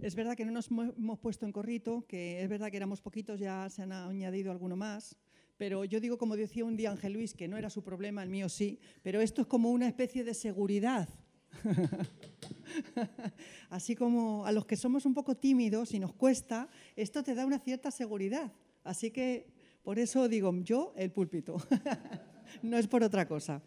Es verdad que no nos hemos puesto en corrito, que es verdad que éramos poquitos, ya se han añadido alguno más, pero yo digo, como decía un día Ángel Luis, que no era su problema, el mío sí, pero esto es como una especie de seguridad. Así como a los que somos un poco tímidos y nos cuesta, esto te da una cierta seguridad. Así que por eso digo yo el púlpito, no es por otra cosa.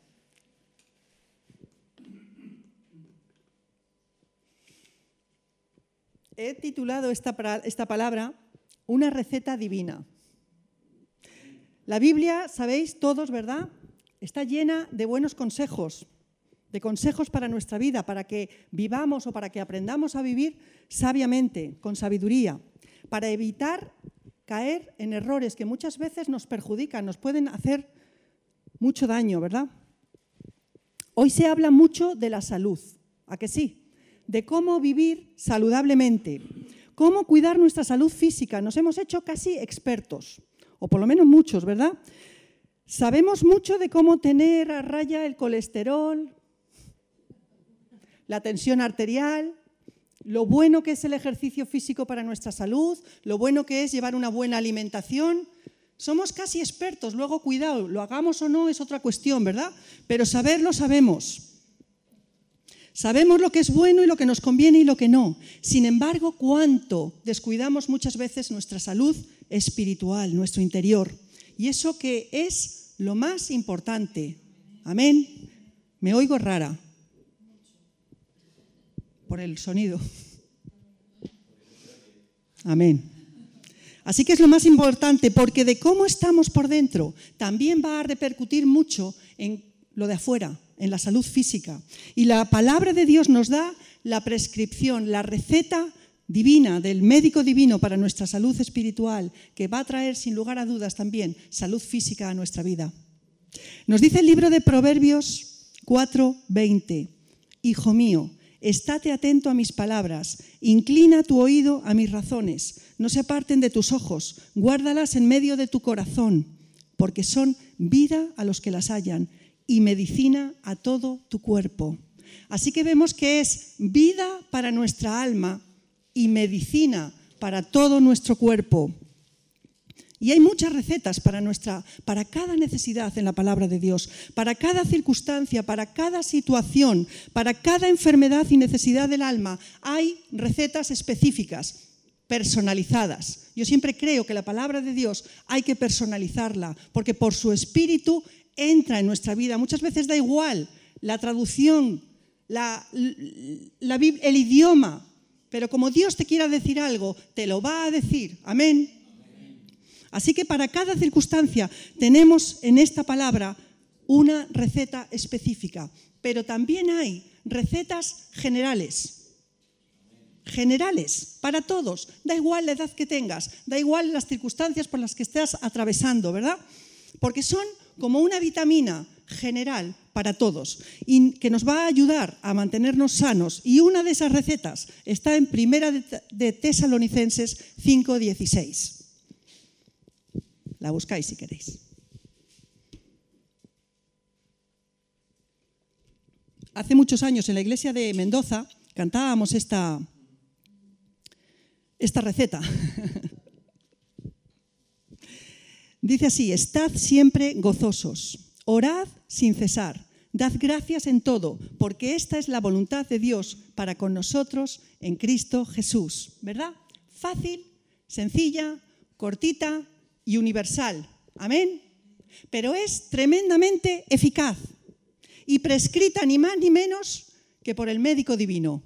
He titulado esta palabra una receta divina. La Biblia, sabéis todos, ¿verdad? Está llena de buenos consejos, de consejos para nuestra vida, para que vivamos o para que aprendamos a vivir sabiamente, con sabiduría, para evitar caer en errores que muchas veces nos perjudican, nos pueden hacer mucho daño, ¿verdad? Hoy se habla mucho de la salud, ¿a que sí? De cómo vivir saludablemente, cómo cuidar nuestra salud física. Nos hemos hecho casi expertos, o por lo menos muchos, ¿verdad? Sabemos mucho de cómo tener a raya el colesterol, la tensión arterial, lo bueno que es el ejercicio físico para nuestra salud, lo bueno que es llevar una buena alimentación. Somos casi expertos, luego cuidado, lo hagamos o no es otra cuestión, ¿verdad? Pero saberlo sabemos. Sabemos lo que es bueno y lo que nos conviene y lo que no. Sin embargo, ¿cuánto descuidamos muchas veces nuestra salud espiritual, nuestro interior? Y eso que es lo más importante. Amén. Me oigo rara por el sonido. Amén. Así que es lo más importante, porque de cómo estamos por dentro también va a repercutir mucho en lo de afuera, en la salud física. Y la palabra de Dios nos da la prescripción, la receta divina del médico divino para nuestra salud espiritual, que va a traer sin lugar a dudas también salud física a nuestra vida. Nos dice el libro de Proverbios 4:20, Hijo mío, estate atento a mis palabras, inclina tu oído a mis razones, no se aparten de tus ojos, guárdalas en medio de tu corazón, porque son vida a los que las hallan y medicina a todo tu cuerpo. Así que vemos que es vida para nuestra alma y medicina para todo nuestro cuerpo. Y hay muchas recetas para cada necesidad en la palabra de Dios, para cada circunstancia, para cada situación, para cada enfermedad y necesidad del alma. Hay recetas específicas, personalizadas. Yo siempre creo que la palabra de Dios hay que personalizarla, porque por su espíritu entra en nuestra vida. Muchas veces da igual la traducción, el idioma, pero como Dios te quiera decir algo, te lo va a decir. Amén. Así que para cada circunstancia tenemos en esta palabra una receta específica, pero también hay recetas generales. Generales, para todos. Da igual la edad que tengas, da igual las circunstancias por las que estés atravesando, ¿verdad? Porque son como una vitamina general para todos y que nos va a ayudar a mantenernos sanos. Y una de esas recetas está en Primera de Tesalonicenses 5:16. La buscáis si queréis. Hace muchos años en la iglesia de Mendoza cantábamos esta receta. Dice así: estad siempre gozosos, orad sin cesar, dad gracias en todo, porque esta es la voluntad de Dios para con nosotros en Cristo Jesús. ¿Verdad? Fácil, sencilla, cortita y universal. Amén. Pero es tremendamente eficaz y prescrita ni más ni menos que por el médico divino.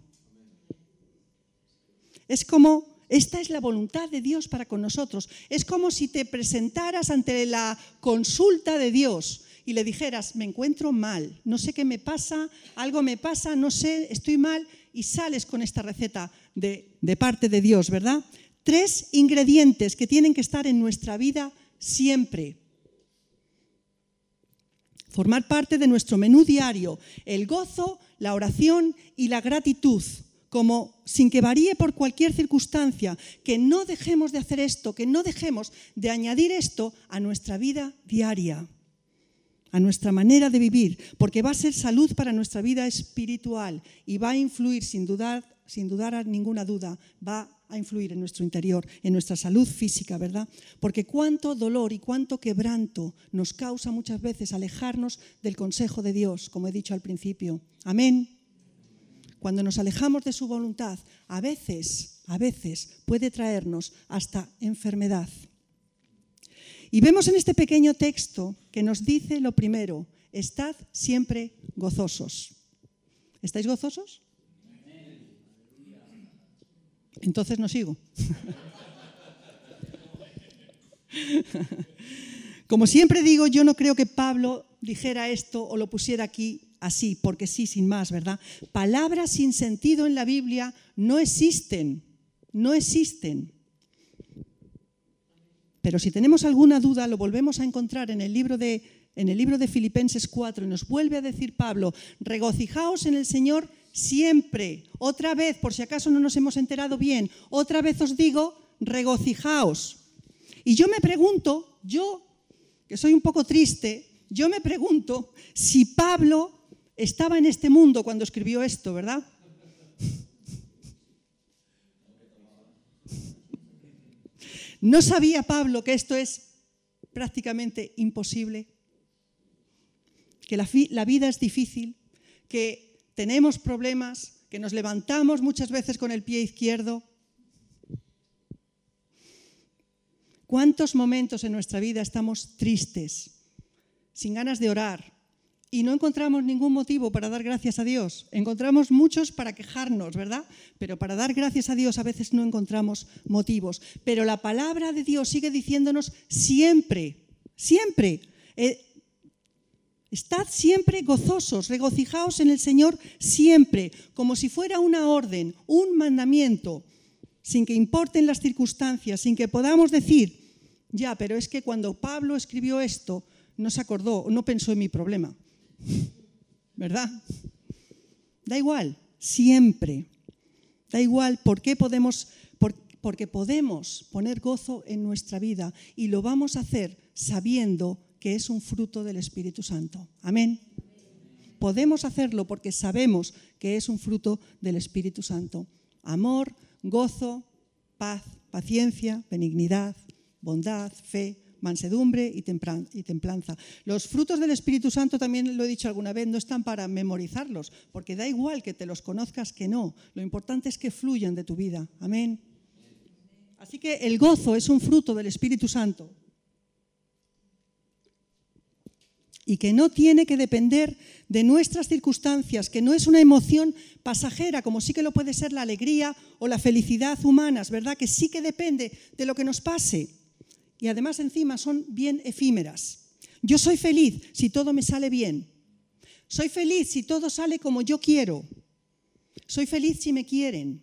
Es como... Esta es la voluntad de Dios para con nosotros. Es como si te presentaras ante la consulta de Dios y le dijeras: me encuentro mal, no sé qué me pasa, algo me pasa, no sé, estoy mal, y sales con esta receta de parte de Dios, ¿verdad? 3 ingredientes que tienen que estar en nuestra vida siempre. Formar parte de nuestro menú diario: el gozo, la oración y la gratitud. Como sin que varíe por cualquier circunstancia, que no dejemos de hacer esto, que no dejemos de añadir esto a nuestra vida diaria, a nuestra manera de vivir, porque va a ser salud para nuestra vida espiritual y va a influir sin dudar sin dudar ninguna duda, va a influir en nuestro interior, en nuestra salud física, ¿verdad? Porque cuánto dolor y cuánto quebranto nos causa muchas veces alejarnos del consejo de Dios, como he dicho al principio. Amén. Cuando nos alejamos de su voluntad, a veces puede traernos hasta enfermedad. Y vemos en este pequeño texto que nos dice lo primero: estad siempre gozosos. ¿Estáis gozosos? Entonces no sigo. Como siempre digo, yo no creo que Pablo dijera esto o lo pusiera aquí así, porque sí, sin más, ¿verdad? Palabras sin sentido en la Biblia no existen, no existen. Pero si tenemos alguna duda, lo volvemos a encontrar en el libro de Filipenses 4, y nos vuelve a decir Pablo: regocijaos en el Señor siempre. Otra vez, por si acaso no nos hemos enterado bien, otra vez os digo, regocijaos. Y yo me pregunto, yo que soy un poco triste, yo me pregunto si Pablo estaba en este mundo cuando escribió esto, ¿verdad? ¿No sabía Pablo que esto es prácticamente imposible? Que la vida es difícil, que tenemos problemas, que nos levantamos muchas veces con el pie izquierdo. ¿Cuántos momentos en nuestra vida estamos tristes, sin ganas de orar, y no encontramos ningún motivo para dar gracias a Dios? Encontramos muchos para quejarnos, ¿verdad? Pero para dar gracias a Dios a veces no encontramos motivos. Pero la palabra de Dios sigue diciéndonos siempre, siempre, estad siempre gozosos, regocijaos en el Señor siempre, como si fuera una orden, un mandamiento, sin que importen las circunstancias, sin que podamos decir, ya, pero es que cuando Pablo escribió esto, no se acordó, no pensó en mi problema, ¿verdad? Da igual, siempre. Da igual porque podemos poner gozo en nuestra vida, y lo vamos a hacer sabiendo que es un fruto del Espíritu Santo. Amén. Podemos hacerlo porque sabemos que es un fruto del Espíritu Santo. Amor, gozo, paz, paciencia, benignidad, bondad, fe, mansedumbre y templanza. Los frutos del Espíritu Santo, también lo he dicho alguna vez, no están para memorizarlos, porque da igual que te los conozcas que no. Lo importante es que fluyan de tu vida. Amén. Así que el gozo es un fruto del Espíritu Santo, y que no tiene que depender de nuestras circunstancias, que no es una emoción pasajera, como sí que lo puede ser la alegría o la felicidad humanas, ¿verdad? Que sí que depende de lo que nos pase. Y además encima son bien efímeras. Yo soy feliz si todo me sale bien. Soy feliz si todo sale como yo quiero. Soy feliz si me quieren.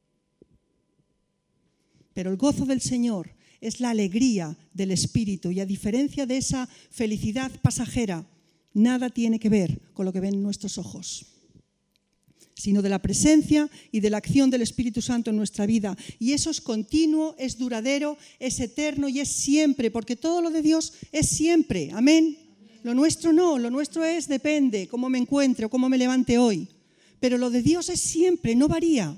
Pero el gozo del Señor es la alegría del Espíritu, y a diferencia de esa felicidad pasajera, nada tiene que ver con lo que ven nuestros ojos, sino de la presencia y de la acción del Espíritu Santo en nuestra vida. Y eso es continuo, es duradero, es eterno y es siempre, porque todo lo de Dios es siempre. Amén. Lo nuestro no, lo nuestro es depende, cómo me encuentre o cómo me levante hoy. Pero lo de Dios es siempre, no varía.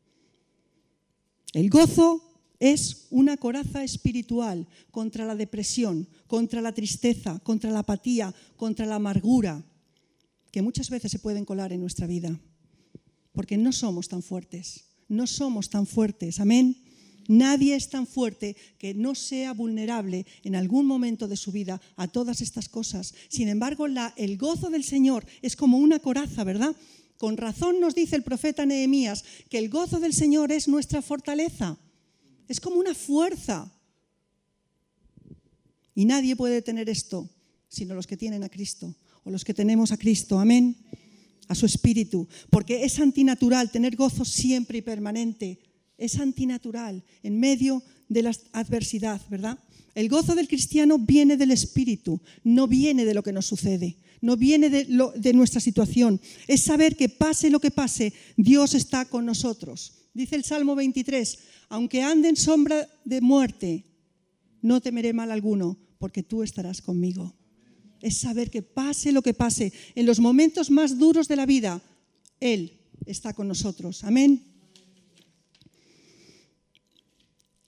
El gozo es una coraza espiritual contra la depresión, contra la tristeza, contra la apatía, contra la amargura, que muchas veces se pueden colar en nuestra vida. Porque no somos tan fuertes, no somos tan fuertes, amén. Nadie es tan fuerte que no sea vulnerable en algún momento de su vida a todas estas cosas. Sin embargo, el gozo del Señor es como una coraza, ¿verdad? Con razón nos dice el profeta Nehemías que el gozo del Señor es nuestra fortaleza. Es como una fuerza. Y nadie puede tener esto sino los que tienen a Cristo, o los que tenemos a Cristo, amén. A su Espíritu, porque es antinatural tener gozo siempre y permanente. Es antinatural en medio de la adversidad, ¿verdad? El gozo del cristiano viene del Espíritu, no viene de lo que nos sucede, no viene de nuestra situación. Es saber que pase lo que pase, Dios está con nosotros. Dice el Salmo 23, aunque ande en sombra de muerte, no temeré mal alguno, porque tú estarás conmigo. Es saber que pase lo que pase, en los momentos más duros de la vida, Él está con nosotros. Amén.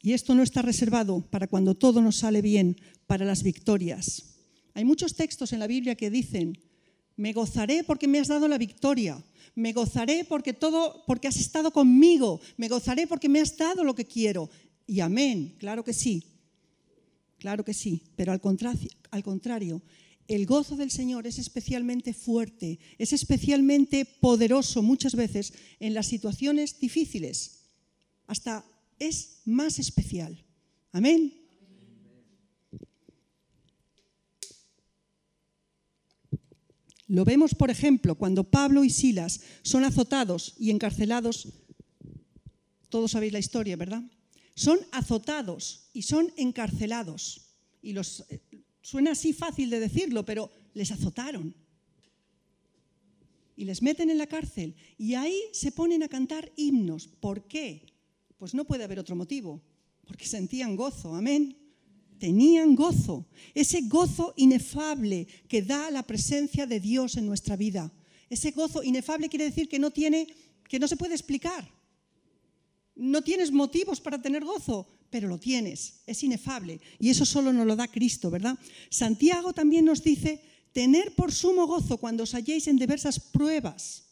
Y esto no está reservado para cuando todo nos sale bien, para las victorias. Hay muchos textos en la Biblia que dicen: me gozaré porque me has dado la victoria, me gozaré porque has estado conmigo, me gozaré porque me has dado lo que quiero. Y amén, claro que sí, pero al contrario, el gozo del Señor es especialmente fuerte, es especialmente poderoso muchas veces en las situaciones difíciles, hasta es más especial. Amén. Lo vemos, por ejemplo, cuando Pablo y Silas son azotados y encarcelados. Todos sabéis la historia, ¿verdad? Son azotados y son encarcelados. Y suena así fácil de decirlo, pero les azotaron. Y les meten en la cárcel. Y ahí se ponen a cantar himnos. ¿Por qué? Pues no puede haber otro motivo. Porque sentían gozo. Amén. Tenían gozo, ese gozo inefable que da la presencia de Dios en nuestra vida. Ese gozo inefable quiere decir que no se puede explicar. No tienes motivos para tener gozo, pero lo tienes, es inefable. Y eso solo nos lo da Cristo, ¿verdad? Santiago también nos dice: tener por sumo gozo cuando os halléis en diversas pruebas.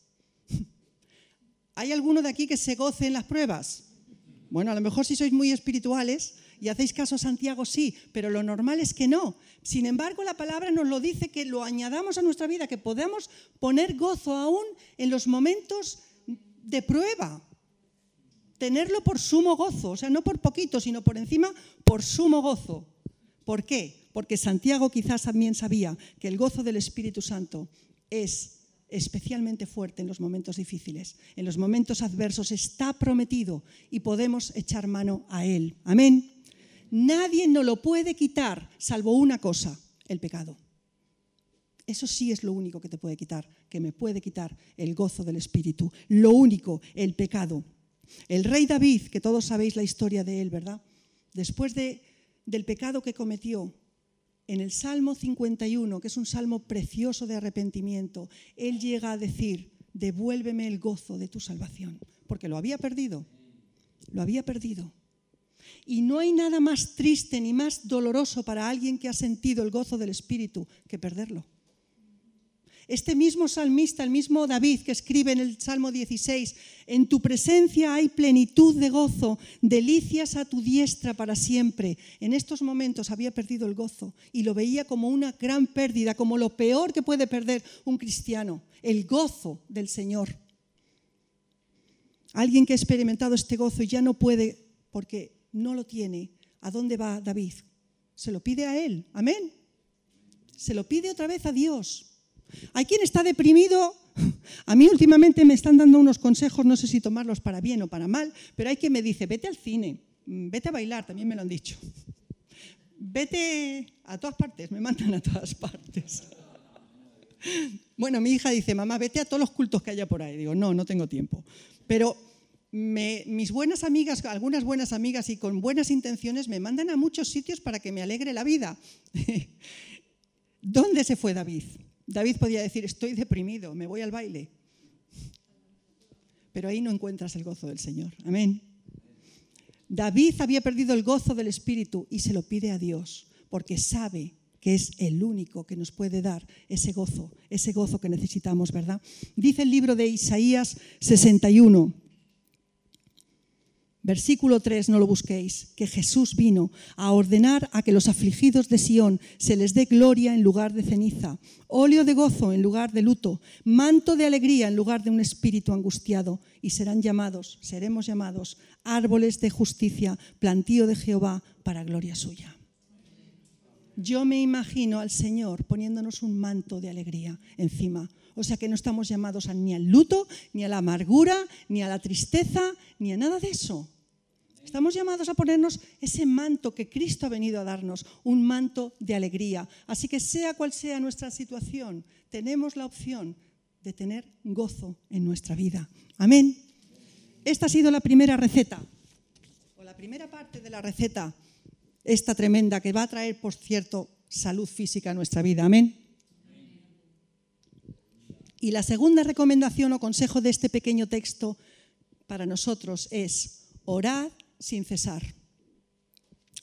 ¿Hay alguno de aquí que se goce en las pruebas? Bueno, a lo mejor si sois muy espirituales y hacéis caso a Santiago, sí, pero lo normal es que no. Sin embargo, la palabra nos lo dice, que lo añadamos a nuestra vida, que podemos poner gozo aún en los momentos de prueba. Tenerlo por sumo gozo, o sea, no por poquito, sino por encima, por sumo gozo. ¿Por qué? Porque Santiago quizás también sabía que el gozo del Espíritu Santo es especialmente fuerte en los momentos difíciles, en los momentos adversos. Está prometido y podemos echar mano a él. Amén. Nadie nos lo puede quitar, salvo una cosa: el pecado. Eso sí es lo único que te puede quitar, que me puede quitar el gozo del Espíritu. Lo único, el pecado. El rey David, que todos sabéis la historia de él, ¿verdad? Después del pecado que cometió, en el Salmo 51, que es un salmo precioso de arrepentimiento, él llega a decir: devuélveme el gozo de tu salvación, porque lo había perdido. Lo había perdido. Y no hay nada más triste ni más doloroso para alguien que ha sentido el gozo del Espíritu que perderlo. Este mismo salmista, el mismo David, que escribe en el Salmo 16: en tu presencia hay plenitud de gozo, delicias a tu diestra para siempre. En estos momentos había perdido el gozo y lo veía como una gran pérdida, como lo peor que puede perder un cristiano, el gozo del Señor. Alguien que ha experimentado este gozo y ya no puede porque no lo tiene. ¿A dónde va David? Se lo pide a él. Amén. Se lo pide otra vez a Dios. Hay quien está deprimido. A mí últimamente me están dando unos consejos, no sé si tomarlos para bien o para mal, pero hay quien me dice: vete al cine, vete a bailar, también me lo han dicho. Vete a todas partes, me mandan a todas partes. Bueno, mi hija dice: mamá, vete a todos los cultos que haya por ahí. Digo: no tengo tiempo. Pero mis buenas amigas, algunas buenas amigas y con buenas intenciones, me mandan a muchos sitios para que me alegre la vida. ¿Dónde se fue David? David podía decir: estoy deprimido, me voy al baile. Pero ahí no encuentras el gozo del Señor. Amén. David había perdido el gozo del Espíritu y se lo pide a Dios, porque sabe que es el único que nos puede dar ese gozo que necesitamos, ¿verdad? Dice el libro de Isaías 61, versículo 3, no lo busquéis, que Jesús vino a ordenar a que los afligidos de Sión se les dé gloria en lugar de ceniza, óleo de gozo en lugar de luto, manto de alegría en lugar de un espíritu angustiado, y seremos llamados árboles de justicia, plantío de Jehová para gloria suya. Yo me imagino al Señor poniéndonos un manto de alegría encima. O sea que no estamos llamados ni al luto, ni a la amargura, ni a la tristeza, ni a nada de eso. Estamos llamados a ponernos ese manto que Cristo ha venido a darnos, un manto de alegría. Así que sea cual sea nuestra situación, tenemos la opción de tener gozo en nuestra vida. Amén. Esta ha sido la primera receta, o la primera parte de la receta, esta tremenda, que va a traer, por cierto, salud física a nuestra vida. Amén. Y la segunda recomendación o consejo de este pequeño texto para nosotros es: orad sin cesar.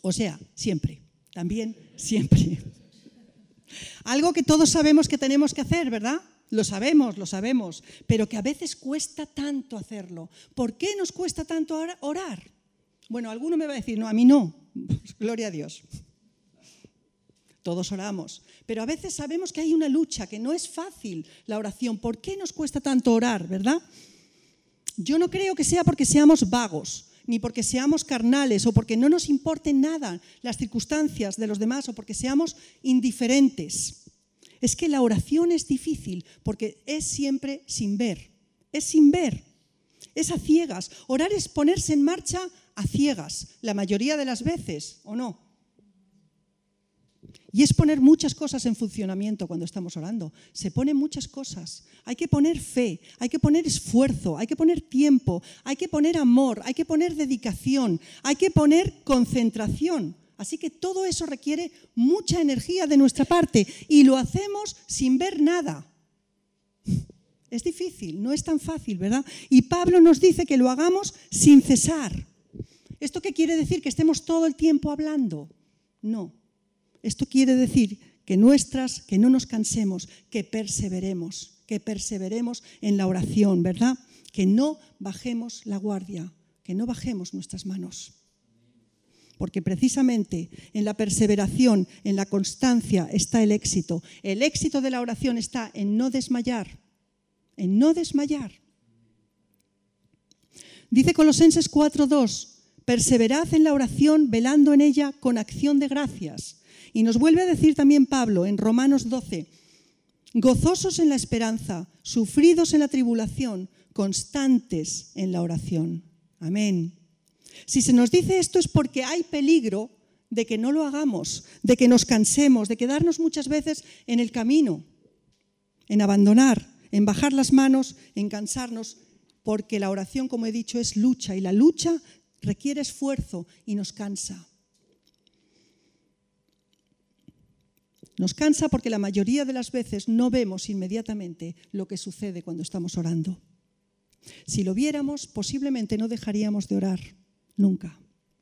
O sea, siempre, también siempre. Algo que todos sabemos que tenemos que hacer, ¿verdad? Lo sabemos, pero que a veces cuesta tanto hacerlo. ¿Por qué nos cuesta tanto orar? Bueno, alguno me va a decir, no, a mí no. Gloria a Dios. Todos oramos, pero a veces sabemos que hay una lucha, que no es fácil la oración. ¿Por qué nos cuesta tanto orar, verdad? Yo no creo que sea porque seamos vagos, ni porque seamos carnales, o porque no nos importen nada las circunstancias de los demás, o porque seamos indiferentes. Es que la oración es difícil, porque es siempre sin ver. Es sin ver, es a ciegas. Orar es ponerse en marcha a ciegas, la mayoría de las veces, ¿o no? Y es poner muchas cosas en funcionamiento cuando estamos orando. Se ponen muchas cosas. Hay que poner fe, hay que poner esfuerzo, hay que poner tiempo, hay que poner amor, hay que poner dedicación, hay que poner concentración. Así que todo eso requiere mucha energía de nuestra parte y lo hacemos sin ver nada. Es difícil, no es tan fácil, ¿verdad? Y Pablo nos dice que lo hagamos sin cesar. ¿Esto qué quiere decir? ¿Que estemos todo el tiempo hablando? No. Esto quiere decir que no nos cansemos, que perseveremos en la oración, ¿verdad? Que no bajemos la guardia, que no bajemos nuestras manos. Porque precisamente en la perseveración, en la constancia está el éxito. El éxito de la oración está en no desmayar, en no desmayar. Dice Colosenses 4:2, perseverad en la oración, velando en ella con acción de gracias. Y nos vuelve a decir también Pablo en Romanos 12, gozosos en la esperanza, sufridos en la tribulación, constantes en la oración. Amén. Si se nos dice esto es porque hay peligro de que no lo hagamos, de que nos cansemos, de quedarnos muchas veces en el camino, en abandonar, en bajar las manos, en cansarnos, porque la oración, como he dicho, es lucha y la lucha requiere esfuerzo y nos cansa. Nos cansa porque la mayoría de las veces no vemos inmediatamente lo que sucede cuando estamos orando. Si lo viéramos, posiblemente no dejaríamos de orar, nunca.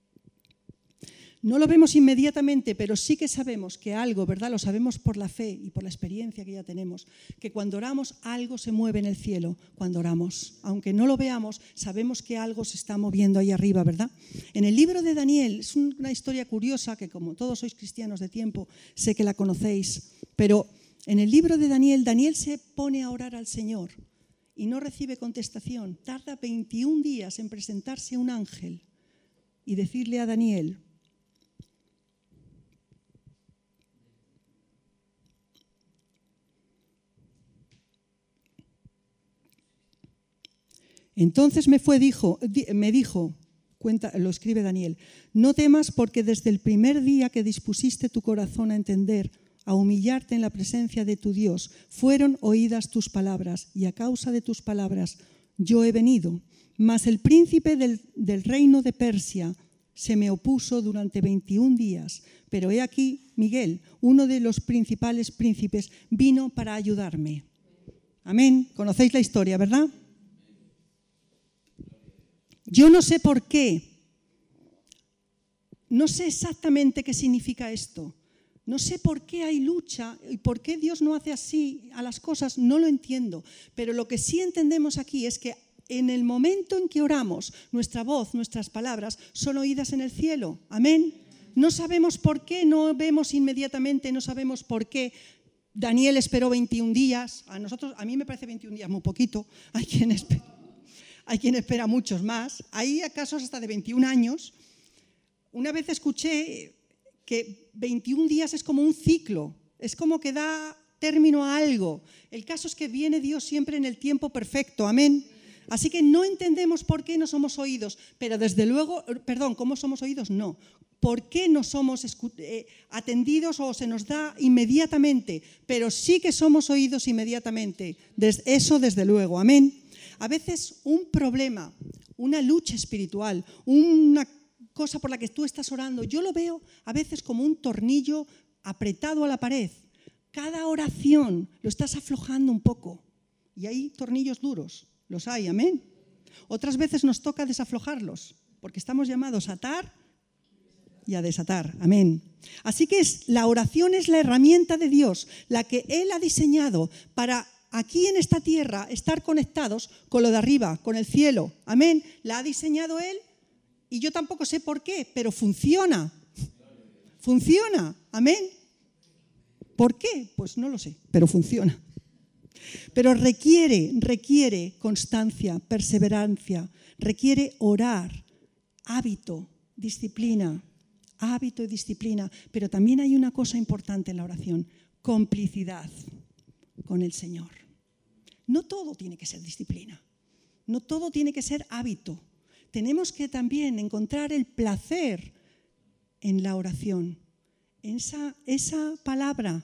No lo vemos inmediatamente, pero sí que sabemos que algo, ¿verdad? Lo sabemos por la fe y por la experiencia que ya tenemos, que cuando oramos algo se mueve en el cielo cuando oramos. Aunque no lo veamos, sabemos que algo se está moviendo ahí arriba, ¿verdad? En el libro de Daniel, es una historia curiosa que como todos sois cristianos de tiempo, sé que la conocéis, pero en el libro de Daniel, Daniel se pone a orar al Señor y no recibe contestación. Tarda 21 días en presentarse un ángel y decirle a Daniel: entonces me dijo, lo escribe Daniel, no temas porque desde el primer día que dispusiste tu corazón a entender, a humillarte en la presencia de tu Dios, fueron oídas tus palabras y a causa de tus palabras yo he venido. Mas el príncipe del reino de Persia se me opuso durante 21 días, pero he aquí Miguel, uno de los principales príncipes, vino para ayudarme. Amén. Conocéis la historia, ¿verdad? Yo no sé por qué, no sé exactamente qué significa esto, no sé por qué hay lucha y por qué Dios no hace así a las cosas, no lo entiendo, pero lo que sí entendemos aquí es que en el momento en que oramos, nuestra voz, nuestras palabras son oídas en el cielo, amén. No sabemos por qué, no vemos inmediatamente, no sabemos por qué. Daniel esperó 21 días, a mí me parece 21 días muy poquito, hay quien espera muchos más, hay casos hasta de 21 años. Una vez escuché que 21 días es como un ciclo, es como que da término a algo. El caso es que viene Dios siempre en el tiempo perfecto, amén. Así que no entendemos por qué no somos oídos, pero desde luego, ¿cómo somos oídos? No. ¿Por qué no somos atendidos o se nos da inmediatamente? Pero sí que somos oídos inmediatamente. Eso desde luego, amén. A veces un problema, una lucha espiritual, una cosa por la que tú estás orando, yo lo veo a veces como un tornillo apretado a la pared. Cada oración lo estás aflojando un poco y hay tornillos duros, los hay, amén. Otras veces nos toca desaflojarlos porque estamos llamados a atar y a desatar. Amén. Así que la oración es la herramienta de Dios, la que Él ha diseñado para aquí en esta tierra estar conectados con lo de arriba, con el cielo. Amén. La ha diseñado Él y yo tampoco sé por qué, pero funciona. Funciona. Amén. ¿Por qué? Pues no lo sé, pero funciona. Pero requiere constancia, perseverancia, requiere orar, hábito, disciplina, hábito y disciplina. Pero también hay una cosa importante en la oración, complicidad con el Señor. No todo tiene que ser disciplina, no todo tiene que ser hábito. Tenemos que también encontrar el placer en la oración, en esa palabra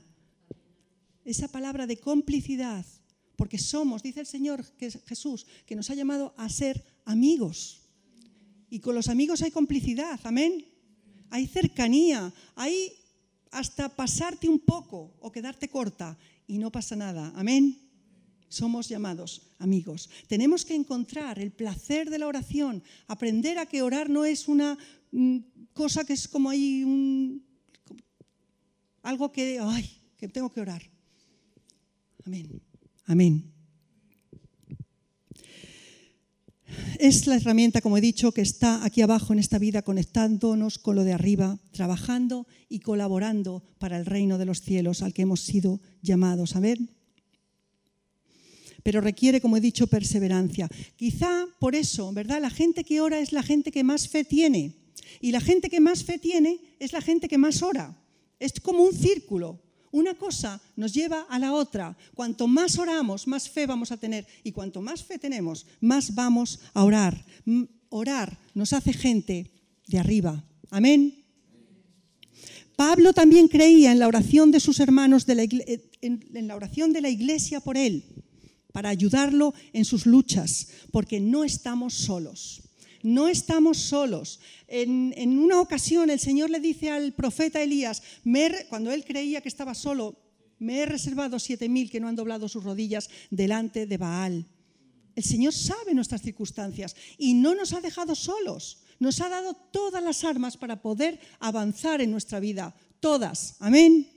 de complicidad, porque somos, dice el Señor Jesús, que nos ha llamado a ser amigos. Y con los amigos hay complicidad, amén. Hay cercanía, hay hasta pasarte un poco o quedarte corta y no pasa nada, amén. Somos llamados amigos. Tenemos que encontrar el placer de la oración, aprender a que orar no es una cosa que es como ahí algo que tengo que orar. Amén. Amén. Es la herramienta, como he dicho, que está aquí abajo en esta vida, conectándonos con lo de arriba, trabajando y colaborando para el reino de los cielos al que hemos sido llamados. Amén. Pero requiere, como he dicho, perseverancia. Quizá por eso, ¿verdad? La gente que ora es la gente que más fe tiene. Y la gente que más fe tiene es la gente que más ora. Es como un círculo. Una cosa nos lleva a la otra. Cuanto más oramos, más fe vamos a tener. Y cuanto más fe tenemos, más vamos a orar. Orar nos hace gente de arriba. Amén. Pablo también creía en la oración de sus hermanos, en la oración de la iglesia por él, para ayudarlo en sus luchas, porque no estamos solos. No estamos solos. En una ocasión el Señor le dice al profeta Elías, cuando él creía que estaba solo, me he reservado 7.000 que no han doblado sus rodillas delante de Baal. El Señor sabe nuestras circunstancias y no nos ha dejado solos. Nos ha dado todas las armas para poder avanzar en nuestra vida. Todas. Amén.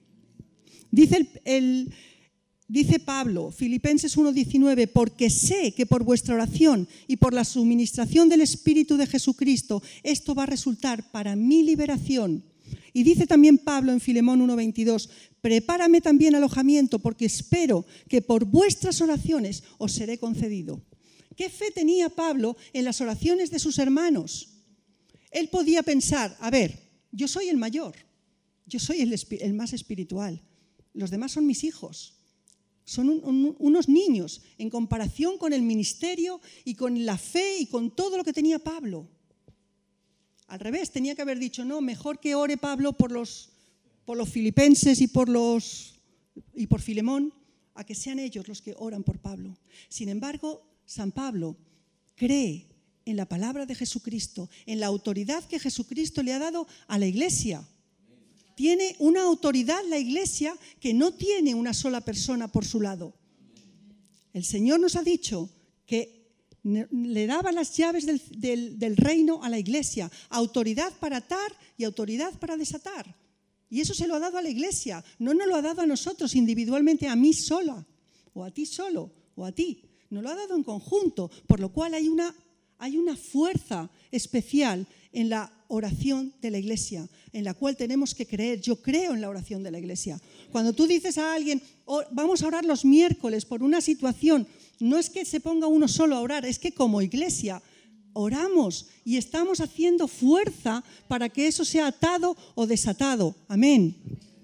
Dice Pablo, Filipenses 1:19, porque sé que por vuestra oración y por la suministración del Espíritu de Jesucristo, esto va a resultar para mi liberación. Y dice también Pablo en Filemón 1:22, prepárame también alojamiento, porque espero que por vuestras oraciones os seré concedido. ¿Qué fe tenía Pablo en las oraciones de sus hermanos? Él podía pensar, a ver, yo soy el mayor, yo soy el más espiritual, los demás son mis hijos. Son unos niños en comparación con el ministerio y con la fe y con todo lo que tenía Pablo. Al revés, tenía que haber dicho, no, mejor que ore Pablo por los filipenses y por Filemón, a que sean ellos los que oran por Pablo. Sin embargo, San Pablo cree en la palabra de Jesucristo, en la autoridad que Jesucristo le ha dado a la iglesia. Tiene una autoridad la iglesia que no tiene una sola persona por su lado. El Señor nos ha dicho que le daba las llaves del reino a la iglesia, autoridad para atar y autoridad para desatar. Y eso se lo ha dado a la iglesia, no nos lo ha dado a nosotros individualmente, a mí sola, o a ti solo, o a ti. Nos lo ha dado en conjunto, por lo cual hay una fuerza especial en la oración de la iglesia, en la cual tenemos que creer. Yo creo en la oración de la iglesia. Cuando tú dices a alguien, vamos a orar los miércoles por una situación, no es que se ponga uno solo a orar, es que como iglesia oramos y estamos haciendo fuerza para que eso sea atado o desatado. Amén.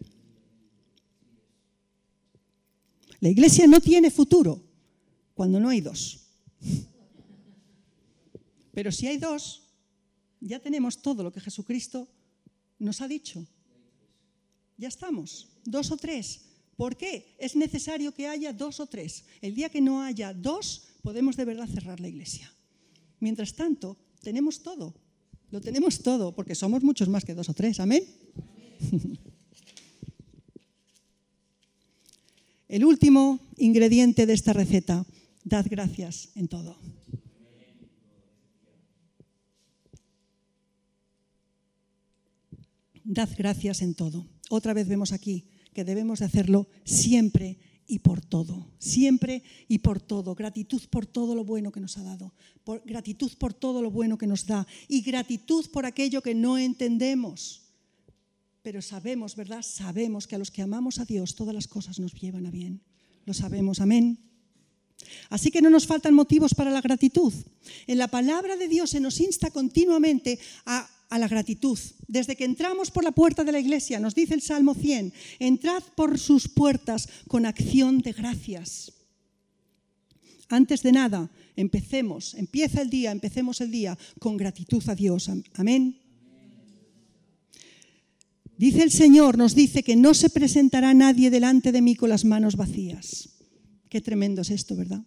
La iglesia no tiene futuro cuando no hay dos. Pero si hay dos, ya tenemos todo lo que Jesucristo nos ha dicho. Ya estamos, 2 o 3. ¿Por qué? Es necesario que haya 2 o 3. El día que no haya 2, podemos de verdad cerrar la iglesia. Mientras tanto, tenemos todo. Lo tenemos todo, porque somos muchos más que 2 o 3. ¿Amén? El último ingrediente de esta receta, dad gracias en todo. Dad gracias en todo. Otra vez vemos aquí que debemos de hacerlo siempre y por todo. Siempre y por todo. Gratitud por todo lo bueno que nos ha dado. Gratitud por todo lo bueno que nos da. Y gratitud por aquello que no entendemos. Pero sabemos, ¿verdad? Sabemos que a los que amamos a Dios todas las cosas nos llevan a bien. Lo sabemos, amén. Así que no nos faltan motivos para la gratitud. En la palabra de Dios se nos insta continuamente a la gratitud. Desde que entramos por la puerta de la iglesia, nos dice el Salmo 100, entrad por sus puertas con acción de gracias. Antes de nada, empecemos el día con gratitud a Dios. Amén. Dice el Señor, nos dice que no se presentará nadie delante de mí con las manos vacías. Qué tremendo es esto, ¿verdad?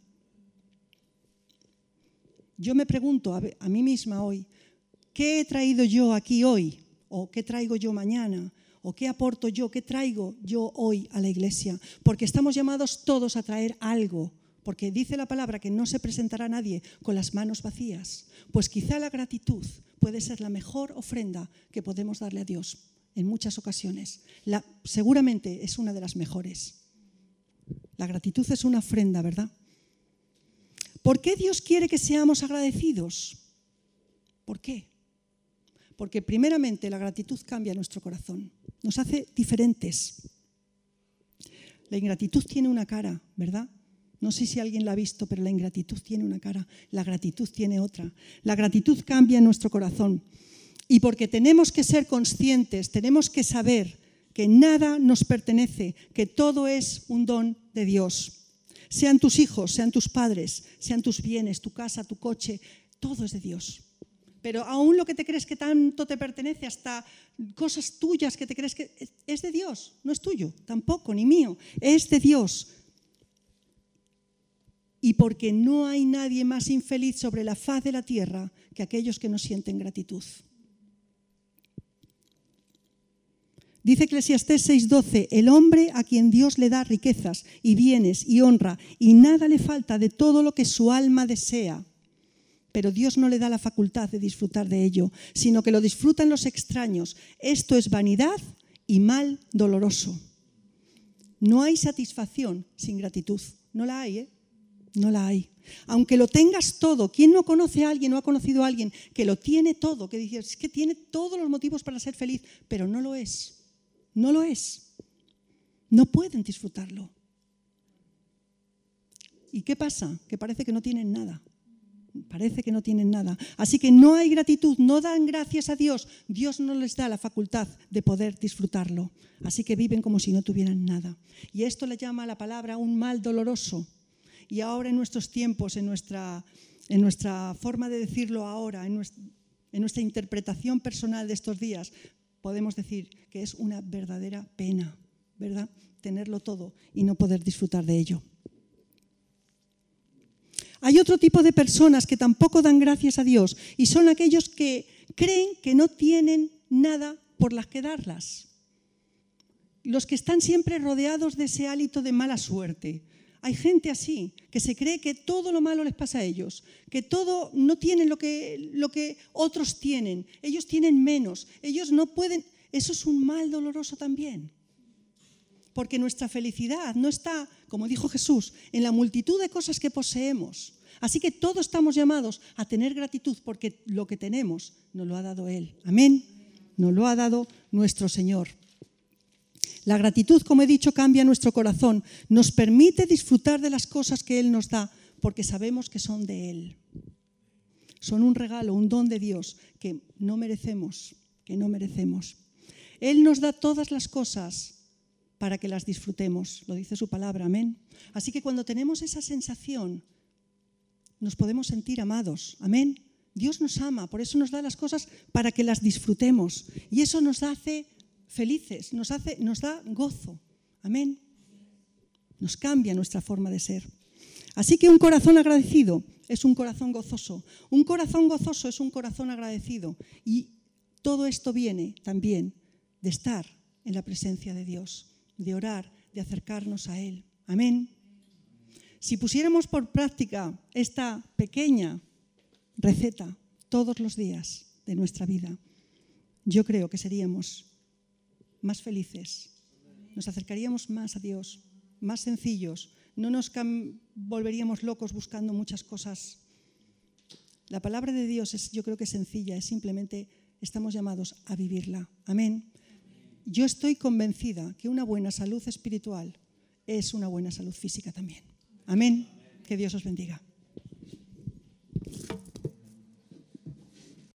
Yo me pregunto a mí misma hoy, ¿qué he traído yo aquí hoy? ¿O qué traigo yo mañana? ¿O qué aporto yo? ¿Qué traigo yo hoy a la iglesia? Porque estamos llamados todos a traer algo. Porque dice la palabra que no se presentará nadie con las manos vacías. Pues quizá la gratitud puede ser la mejor ofrenda que podemos darle a Dios en muchas ocasiones. Seguramente es una de las mejores. La gratitud es una ofrenda, ¿verdad? ¿Por qué Dios quiere que seamos agradecidos? ¿Por qué? Porque primeramente la gratitud cambia nuestro corazón, nos hace diferentes. La ingratitud tiene una cara, ¿verdad? No sé si alguien la ha visto, pero la ingratitud tiene una cara, la gratitud tiene otra. La gratitud cambia nuestro corazón. Y porque tenemos que ser conscientes, tenemos que saber que nada nos pertenece, que todo es un don de Dios. Sean tus hijos, sean tus padres, sean tus bienes, tu casa, tu coche, todo es de Dios. Pero aún lo que te crees que tanto te pertenece, hasta cosas tuyas que te crees que es de Dios, no es tuyo, tampoco, ni mío, es de Dios. Y porque no hay nadie más infeliz sobre la faz de la tierra que aquellos que no sienten gratitud. Dice Eclesiastés 6:12, el hombre a quien Dios le da riquezas y bienes y honra y nada le falta de todo lo que su alma desea. Pero Dios no le da la facultad de disfrutar de ello, sino que lo disfrutan los extraños. Esto es vanidad y mal doloroso. No hay satisfacción sin gratitud. No la hay, ¿eh? No la hay. Aunque lo tengas todo, ¿quién no conoce a alguien o ha conocido a alguien que lo tiene todo? Que dice, es que tiene todos los motivos para ser feliz, pero no lo es. No lo es. No pueden disfrutarlo. ¿Y qué pasa? Que parece que no tienen nada. Parece que no tienen nada. Así que no hay gratitud, no dan gracias a Dios. Dios no les da la facultad de poder disfrutarlo. Así que viven como si no tuvieran nada. Y esto le llama a la palabra un mal doloroso. Y ahora en nuestros tiempos, en nuestra forma de decirlo ahora, en nuestra interpretación personal de estos días, podemos decir que es una verdadera pena, ¿verdad? Tenerlo todo y no poder disfrutar de ello. Hay otro tipo de personas que tampoco dan gracias a Dios y son aquellos que creen que no tienen nada por las que darlas. Los que están siempre rodeados de ese hálito de mala suerte. Hay gente así, que se cree que todo lo malo les pasa a ellos, que todo no tienen lo que otros tienen, ellos tienen menos, ellos no pueden. Eso es un mal doloroso también. Porque nuestra felicidad no está, como dijo Jesús, en la multitud de cosas que poseemos. Así que todos estamos llamados a tener gratitud porque lo que tenemos nos lo ha dado Él. Amén. Nos lo ha dado nuestro Señor. La gratitud, como he dicho, cambia nuestro corazón. Nos permite disfrutar de las cosas que Él nos da porque sabemos que son de Él. Son un regalo, un don de Dios que no merecemos, Él nos da todas las cosas para que las disfrutemos, lo dice su palabra, amén. Así que cuando tenemos esa sensación, nos podemos sentir amados, amén. Dios nos ama, por eso nos da las cosas para que las disfrutemos. Y eso nos hace felices, nos da gozo, amén. Nos cambia nuestra forma de ser. Así que un corazón agradecido es un corazón gozoso. Un corazón gozoso es un corazón agradecido. Y todo esto viene también de estar en la presencia de Dios, de orar, de acercarnos a Él. Amén. Si pusiéramos por práctica esta pequeña receta todos los días de nuestra vida, yo creo que seríamos más felices, nos acercaríamos más a Dios, más sencillos, no nos volveríamos locos buscando muchas cosas. La palabra de Dios yo creo que es sencilla, es simplemente estamos llamados a vivirla. Amén. Yo estoy convencida que una buena salud espiritual es una buena salud física también. Amén. Que Dios os bendiga.